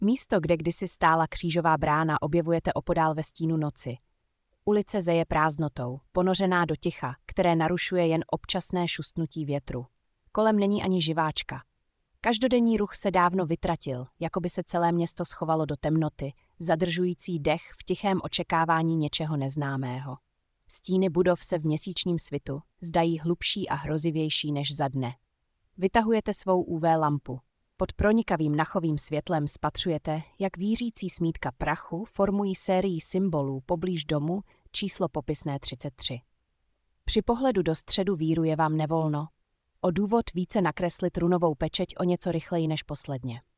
Místo, kde kdysi stála křížová brána, objevujete opodál ve stínu noci. Ulice zeje prázdnotou, ponořená do ticha, které narušuje jen občasné šustnutí větru. Kolem není ani živáčka. Každodenní ruch se dávno vytratil, jako by se celé město schovalo do temnoty, zadržující dech v tichém očekávání něčeho neznámého. Stíny budov se v měsíčním svitu zdají hlubší a hrozivější než za dne. Vytahujete svou UV lampu. Pod pronikavým nachovým světlem spatřujete, jak vířící smítka prachu formují sérii symbolů poblíž domu číslo popisné 33. Při pohledu do středu víru je vám nevolno. O důvod více nakreslit runovou pečeť o něco rychleji než posledně.